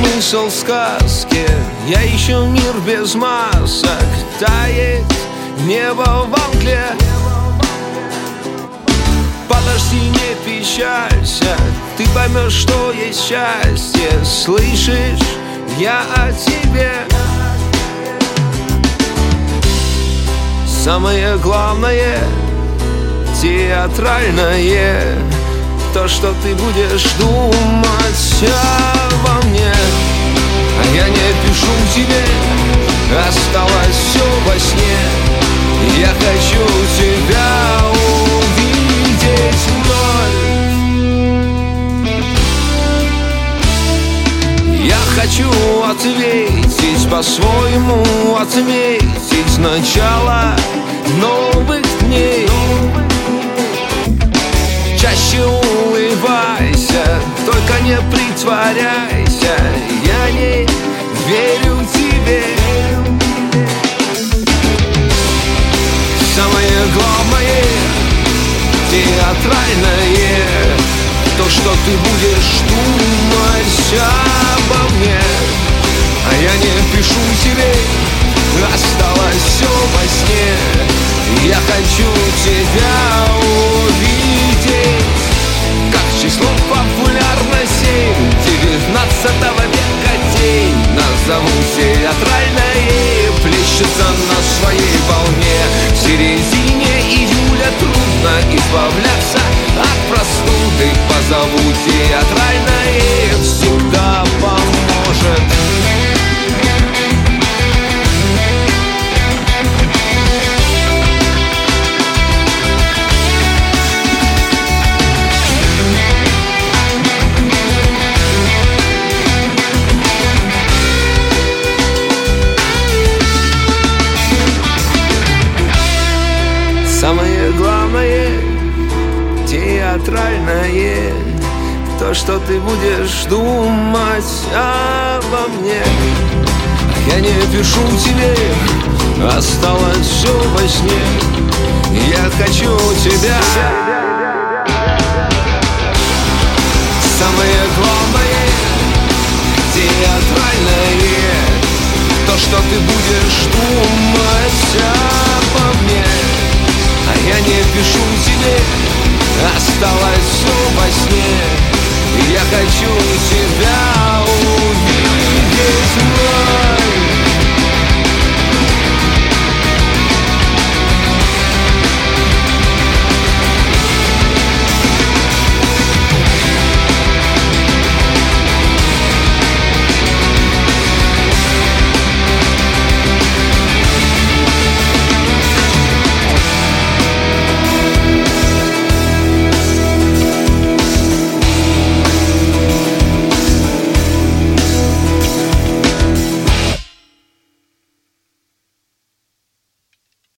смысл сказки. Я ищу мир без масок. Тает небо во мгле. Подожди, не печалься, ты поймешь, что есть счастье. Слышишь, я о тебе. Самое главное — театральное, то, что ты будешь думать обо мне. А я не пишу тебе, осталось все во сне. Я хочу тебя увидеть вновь. Я хочу ответить по-своему, отметить начало новых дней. Чаще улыбайся, только не притворяйся. Я не верю тебе. Самое главное — театральное, то, что ты будешь думать обо мне. А я не пишу тебе, осталось все во сне. Я хочу тебя увидеть. Как число популярностей 19 века день назову театральное, плещется на своей волне. В середине июля трудно избавляться от простуды. Позову театральное, всегда поможет. Самое главное — театральное, то, что ты будешь думать обо мне. Я не пишу тебе, осталось все во сне. Я хочу тебя. Самое главное — театральное, то, что ты будешь думать обо мне. А я не пишу тебе, осталось все во сне. Я хочу тебя увидеть.